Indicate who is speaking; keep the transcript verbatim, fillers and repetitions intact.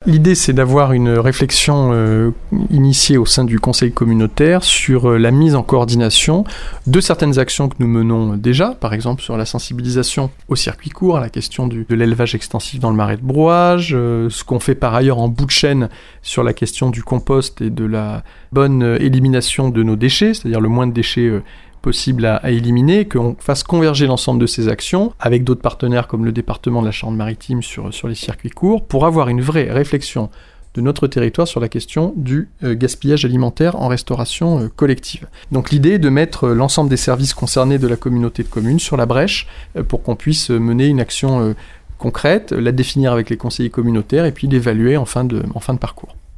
Speaker 1: L'idée, c'est d'avoir une réflexion euh, initiée au sein du conseil communautaire sur euh, la mise en coordination de certaines actions que nous menons déjà, par exemple sur la sensibilisation au circuit court, à la question du, de l'élevage extensif dans le marais de brouage, euh, ce qu'on fait par ailleurs en bout de chaîne sur la question du compost et de la bonne euh, élimination de nos déchets, c'est-à-dire le moins de déchets euh, possible à, à éliminer, qu'on fasse converger l'ensemble de ces actions avec d'autres partenaires comme le département de la Charente-Maritime sur, sur les circuits courts pour avoir une vraie réflexion de notre territoire sur la question du euh, gaspillage alimentaire en restauration euh, collective. Donc l'idée est de mettre euh, l'ensemble des services concernés de la communauté de communes sur la brèche euh, pour qu'on puisse mener une action euh, concrète, la définir avec les conseillers communautaires et puis l'évaluer en fin de, en fin de parcours.